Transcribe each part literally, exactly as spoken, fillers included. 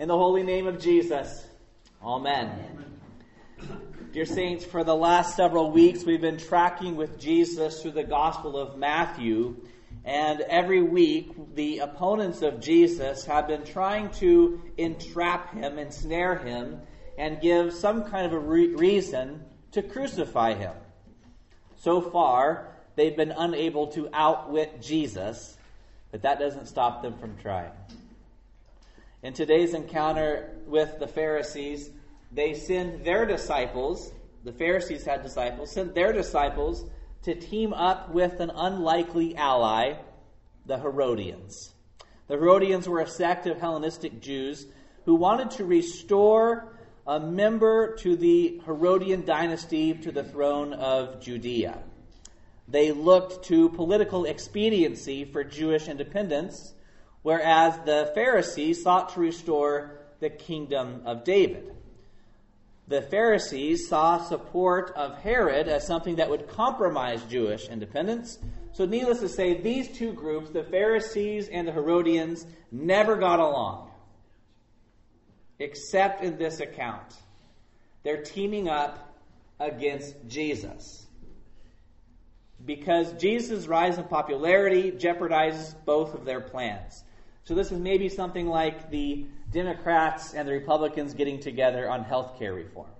In the holy name of Jesus, amen. Amen. Dear saints, for the last several weeks we've been tracking with Jesus through the Gospel of Matthew, and every week the opponents of Jesus have been trying to entrap him, ensnare him, and give some kind of a re- reason to crucify him. So far, they've been unable to outwit Jesus, but that doesn't stop them from trying. In today's encounter with the Pharisees, they send their disciples, the Pharisees had disciples, sent their disciples to team up with an unlikely ally, the Herodians. The Herodians were a sect of Hellenistic Jews who wanted to restore a member to the Herodian dynasty to the throne of Judea. They looked to political expediency for Jewish independence, whereas the Pharisees sought to restore the kingdom of David. The Pharisees saw support of Herod as something that would compromise Jewish independence. So needless to say, these two groups, the Pharisees and the Herodians, never got along. Except in this account. They're teaming up against Jesus. Because Jesus' rise in popularity jeopardizes both of their plans. So this is maybe something like the Democrats and the Republicans getting together on health care reform.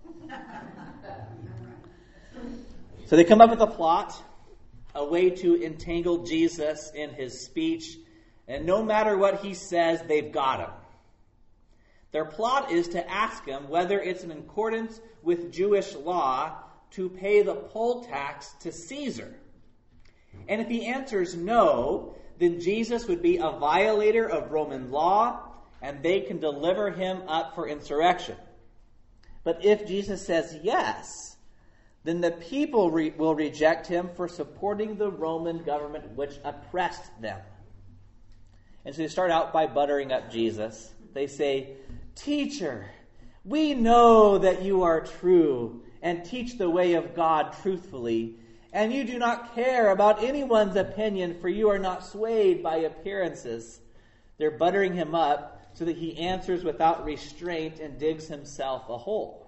So they come up with a plot, a way to entangle Jesus in his speech, and no matter what he says, they've got him. Their plot is to ask him whether it's in accordance with Jewish law to pay the poll tax to Caesar. And if he answers no, then Jesus would be a violator of Roman law, and they can deliver him up for insurrection. But if Jesus says yes, then the people re- will reject him for supporting the Roman government which oppressed them. And so they start out by buttering up Jesus. They say, "Teacher, we know that you are true and teach the way of God truthfully, and you do not care about anyone's opinion, for you are not swayed by appearances." They're buttering him up so that he answers without restraint and digs himself a hole.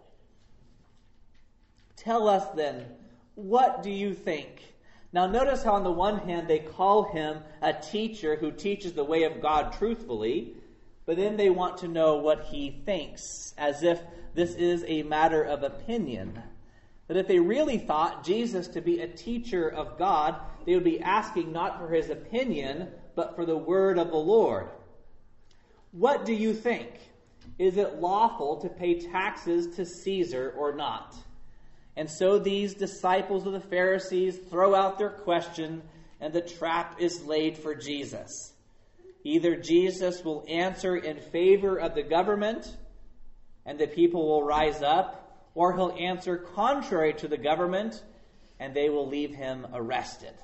"Tell us then, what do you think?" Now notice how on the one hand they call him a teacher who teaches the way of God truthfully, but then they want to know what he thinks, as if this is a matter of opinion. That if they really thought Jesus to be a teacher of God, they would be asking not for his opinion, but for the word of the Lord. "What do you think? Is it lawful to pay taxes to Caesar or not?" And so these disciples of the Pharisees throw out their question, and the trap is laid for Jesus. Either Jesus will answer in favor of the government, and the people will rise up, or he'll answer contrary to the government, and they will leave him arrested.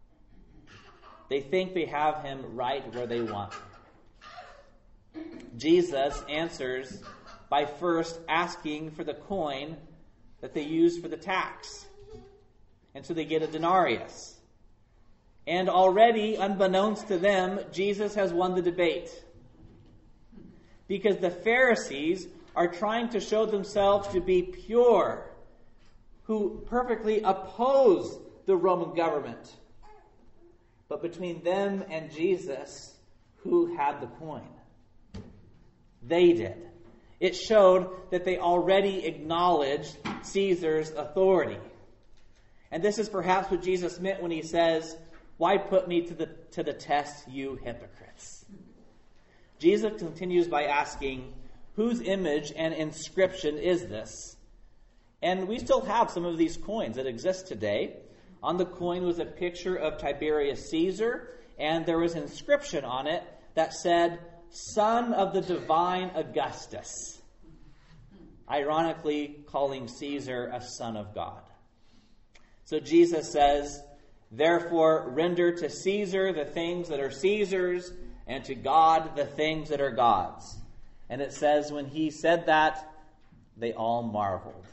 They think they have him right where they want him. Jesus answers by first asking for the coin that they use for the tax. And so they get a denarius. And already, unbeknownst to them, Jesus has won the debate. Because the Pharisees are trying to show themselves to be pure, who perfectly oppose the Roman government. But between them and Jesus, who had the coin? They did. It showed that they already acknowledged Caesar's authority. And this is perhaps what Jesus meant when he says, "Why put me to the, to the test, you hypocrites?" Jesus continues by asking, whose image and inscription is this? And we still have some of these coins that exist today. On the coin was a picture of Tiberius Caesar, and there was an inscription on it that said, "Son of the divine Augustus," ironically calling Caesar a son of God. So Jesus says, "Therefore render to Caesar the things that are Caesar's, and to God the things that are God's." And it says when he said that, they all marveled.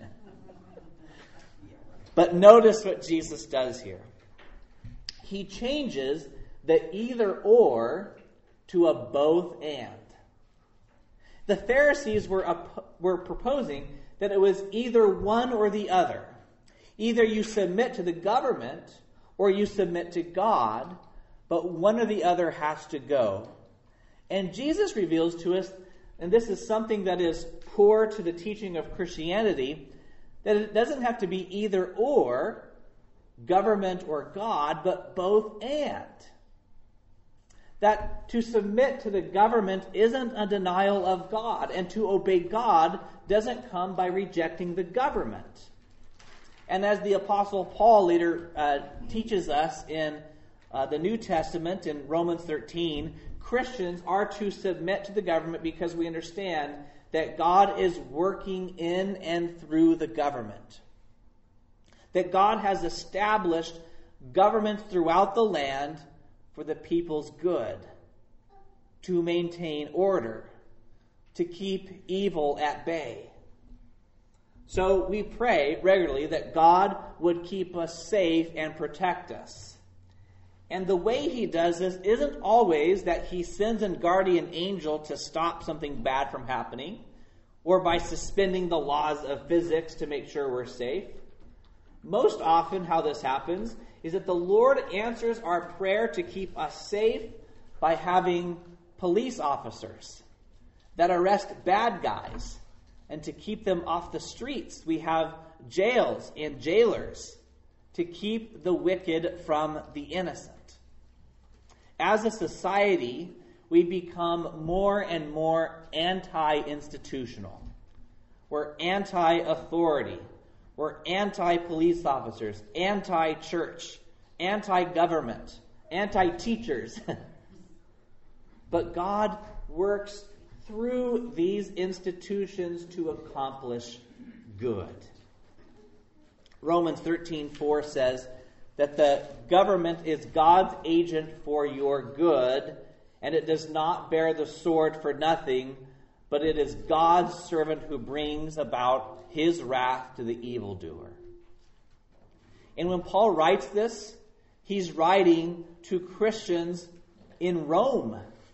But notice what Jesus does here. He changes the either or to a both and. The Pharisees were, up, were proposing that it was either one or the other. Either you submit to the government or you submit to God, but one or the other has to go. And Jesus reveals to us, and this is something that is core to the teaching of Christianity, that it doesn't have to be either or, government or God, but both and. That to submit to the government isn't a denial of God, and to obey God doesn't come by rejecting the government. And as the Apostle Paul later uh, teaches us in uh, the New Testament, in Romans thirteen, Christians are to submit to the government because we understand that God is working in and through the government. That God has established government throughout the land for the people's good, to maintain order, to keep evil at bay. So we pray regularly that God would keep us safe and protect us. And the way he does this isn't always that he sends a guardian angel to stop something bad from happening, or by suspending the laws of physics to make sure we're safe. Most often how this happens is that the Lord answers our prayer to keep us safe by having police officers that arrest bad guys, and to keep them off the streets, we have jails and jailers to keep the wicked from the innocent. As a society, we become more and more anti-institutional. We're anti-authority. We're anti-police officers, anti-church, anti-government, anti-teachers. But God works through these institutions to accomplish good. Romans thirteen four says that the government is God's agent for your good, and it does not bear the sword for nothing, but it is God's servant who brings about his wrath to the evildoer. And when Paul writes this, he's writing to Christians in Rome.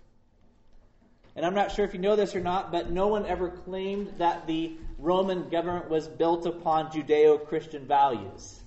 And I'm not sure if you know this or not, but no one ever claimed that the Roman government was built upon Judeo-Christian values.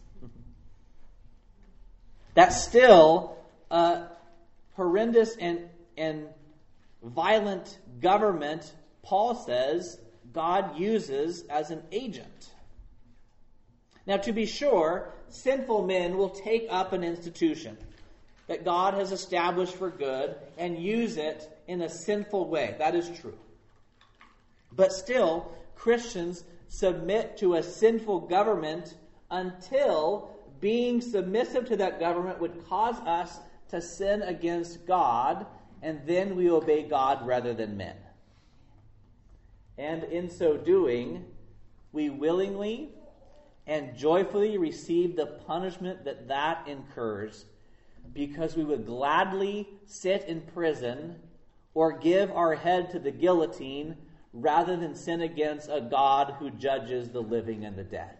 That's still a horrendous and, and violent government, Paul says, God uses as an agent. Now, to be sure, sinful men will take up an institution that God has established for good and use it in a sinful way. That is true. But still, Christians submit to a sinful government until being submissive to that government would cause us to sin against God, and then we obey God rather than men. And in so doing, we willingly and joyfully receive the punishment that that incurs, because we would gladly sit in prison or give our head to the guillotine rather than sin against a God who judges the living and the dead.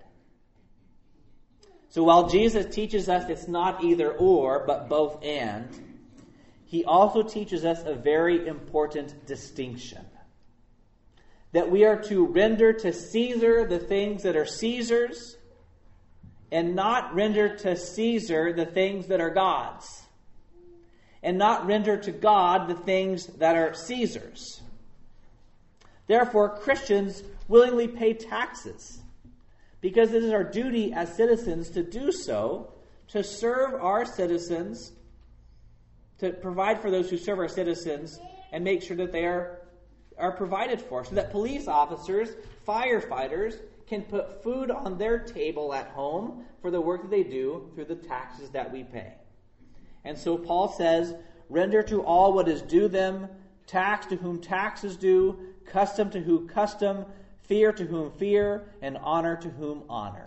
So while Jesus teaches us it's not either or, but both and, he also teaches us a very important distinction. That we are to render to Caesar the things that are Caesar's, and not render to Caesar the things that are God's, and not render to God the things that are Caesar's. Therefore, Christians willingly pay taxes, because it is our duty as citizens to do so, to serve our citizens, to provide for those who serve our citizens, and make sure that they are are provided for, so that police officers, firefighters, can put food on their table at home for the work that they do through the taxes that we pay. And so Paul says, render to all what is due them, tax to whom tax is due, custom to whom custom, fear to whom fear, and honor to whom honor.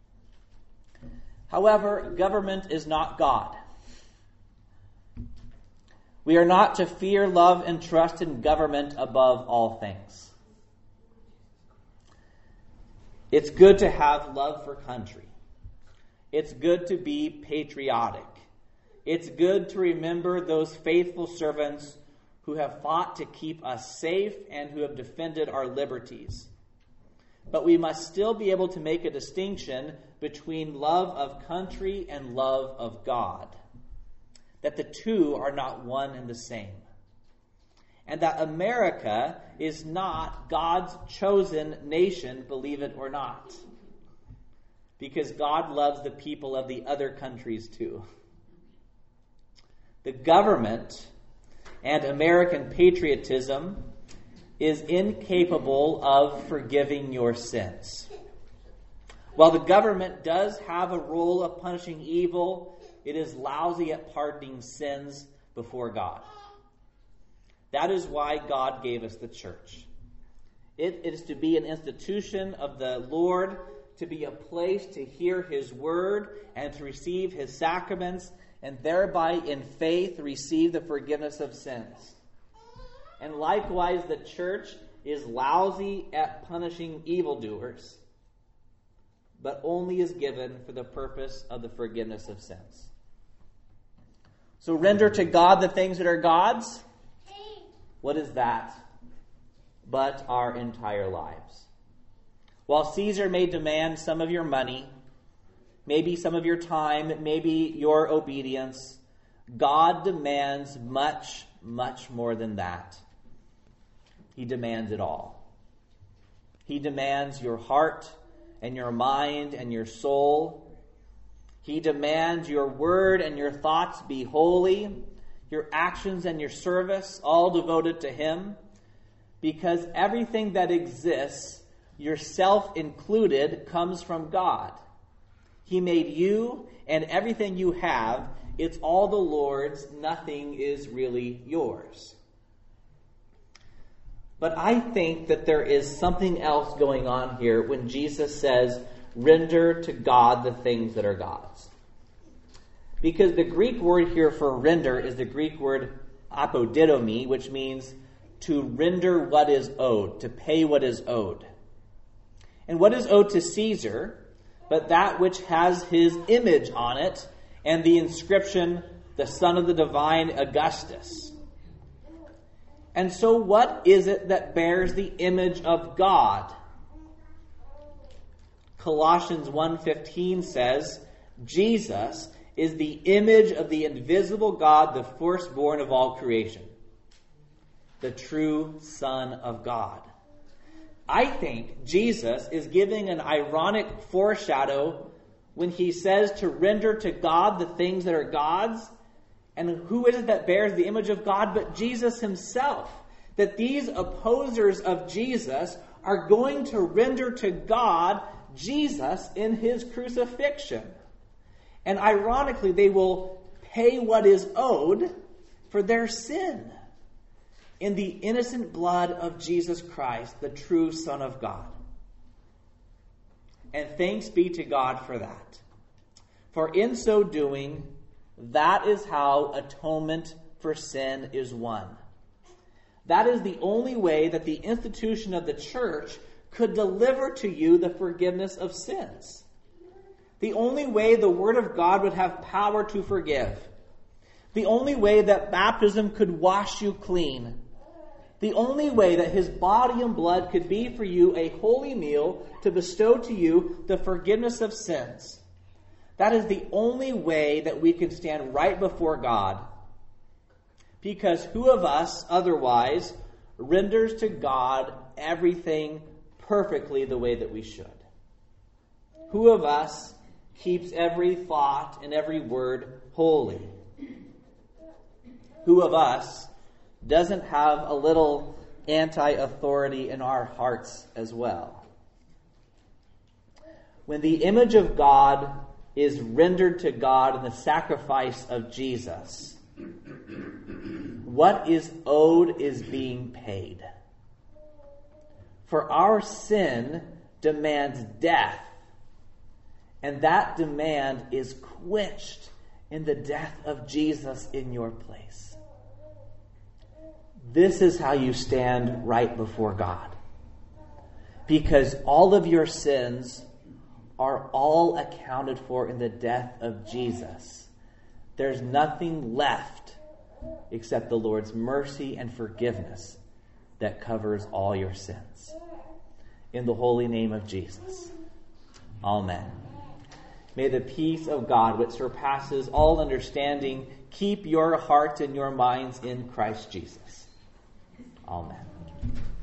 However, government is not God. We are not to fear, love, and trust in government above all things. It's good to have love for country. It's good to be patriotic. It's good to remember those faithful servants who have fought to keep us safe and who have defended our liberties. But we must still be able to make a distinction between love of country and love of God. That the two are not one and the same. And that America is not God's chosen nation, believe it or not. Because God loves the people of the other countries too. The government and American patriotism is incapable of forgiving your sins. While the government does have a role of punishing evil, it is lousy at pardoning sins before God. That is why God gave us the church. It is to be an institution of the Lord, to be a place to hear His word and to receive His sacraments, and thereby in faith receive the forgiveness of sins. And likewise, the church is lousy at punishing evildoers, but only is given for the purpose of the forgiveness of sins. So render to God the things that are God's. What is that? But our entire lives. While Caesar may demand some of your money, maybe some of your time, maybe your obedience, God demands much, much more than that. He demands it all. He demands your heart and your mind and your soul. He demands your word and your thoughts be holy, your actions and your service all devoted to Him, because everything that exists, yourself included, comes from God. He made you, and everything you have, it's all the Lord's. Nothing is really yours. But I think that there is something else going on here when Jesus says, render to God the things that are God's. Because the Greek word here for render is the Greek word apodidomi, which means to render what is owed, to pay what is owed. And what is owed to Caesar, but that which has his image on it, and the inscription, the Son of the Divine Augustus. And so what is it that bears the image of God? Colossians one fifteen says, Jesus is the image of the invisible God, the firstborn of all creation. The true Son of God. I think Jesus is giving an ironic foreshadow when he says to render to God the things that are God's. And who is it that bears the image of God but Jesus Himself? That these opposers of Jesus are going to render to God Jesus in His crucifixion. And ironically, they will pay what is owed for their sin in the innocent blood of Jesus Christ, the true Son of God. And thanks be to God for that. For in so doing, that is how atonement for sin is won. That is the only way that the institution of the church could deliver to you the forgiveness of sins. The only way the Word of God would have power to forgive. The only way that baptism could wash you clean. The only way that His body and blood could be for you a holy meal to bestow to you the forgiveness of sins. That is the only way that we can stand right before God. Because who of us otherwise renders to God everything perfectly the way that we should? Who of us keeps every thought and every word holy? Who of us doesn't have a little anti-authority in our hearts as well? When the image of God is rendered to God in the sacrifice of Jesus, what is owed is being paid. For our sin demands death, and that demand is quenched in the death of Jesus in your place. This is how you stand right before God. Because all of your sins are all accounted for in the death of Jesus. There's nothing left except the Lord's mercy and forgiveness that covers all your sins. In the holy name of Jesus. Amen. May the peace of God, which surpasses all understanding, keep your hearts and your minds in Christ Jesus. Amen.